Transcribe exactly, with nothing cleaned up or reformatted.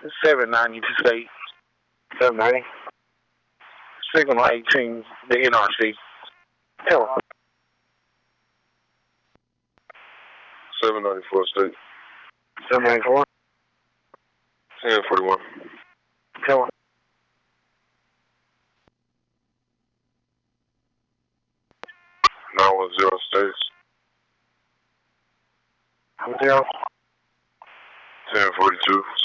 seven ninety to state. seven ninety? Signal eighteen, the N R C. Hello. seven ninety-four state. seven ninety-four? ten forty-one. Hello. nine one zero states. Zero. ten forty-two.